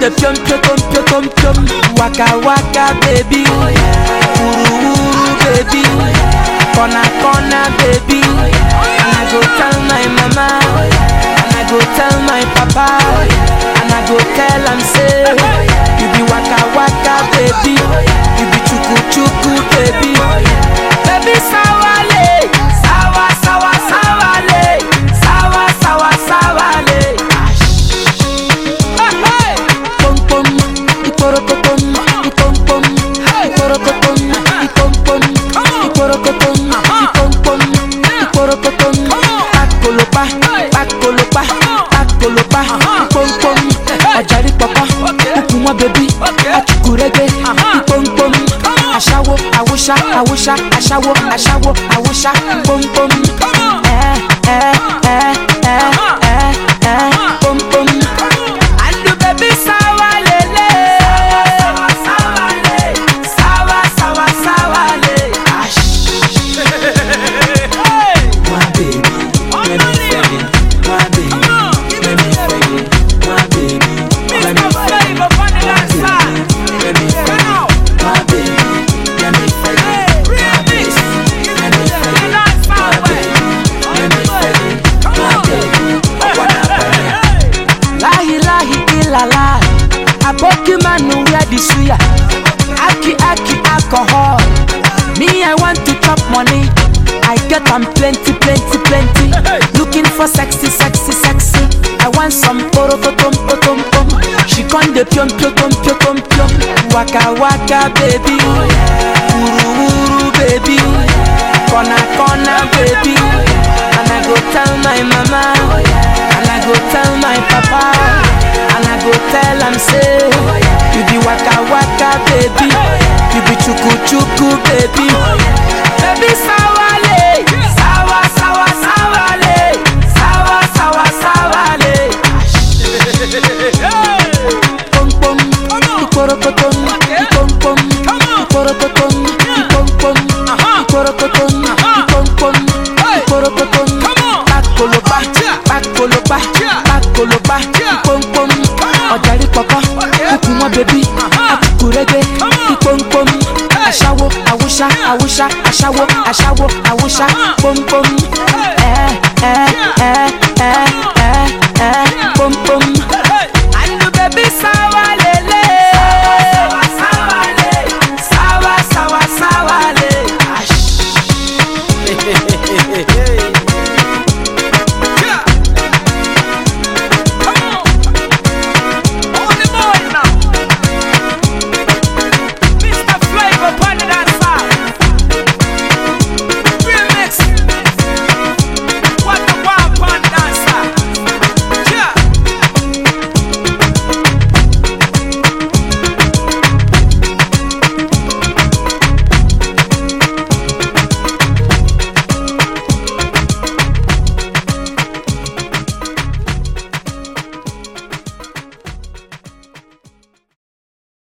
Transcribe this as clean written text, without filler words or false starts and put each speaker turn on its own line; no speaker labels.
the pium waka waka baby, uru baby, corner baby, and I go tell my mama, and I go tell my papa, and I go tell am say, you be waka waka baby, you be chuku baby, baby sawale, sawale, sawale. Pom pom, iporokotom, ipom pom, iporokotom, ipom pom, iporokotom, ipom pom, iporokotom. Pakolopa, ipom pom, ọjàrí pọpọ, ukunwa baby, achukurege, ipom pom, aṣawo, awusha, aṣawo, awusha, pom pom, pom pom. And the baby sawalele, sawale. My baby, let me feel it. My baby, let me feel it. My baby, let me feel it. Let me feel it. My baby, let me feel it. My baby, let me feel it. My baby, let me feel it. My baby, I wanna feel it. Lahi ilala, aboki manu wear the suya. Aki alcohol. Me I want to chop money. I get am plenty. Looking for sexy. I want some porokotom. She con de pium. Waka baby, uru baby, corner baby. And I go tell my mama, and I go tell my papa, and I go tell am say, you be waka baby, you be chuku baby, baby sawale, sawale. Pom pom, iporokotom, ipom pom, iporokotom, ipom pom, iporokotom, ipom pom, iporokotom. Pakolopa, ipom pom, ọjàrí pọpọ, ukunwa baby, achukurege, ipom pom, aṣawo, awusha, aṣawo, awusha, pom pom.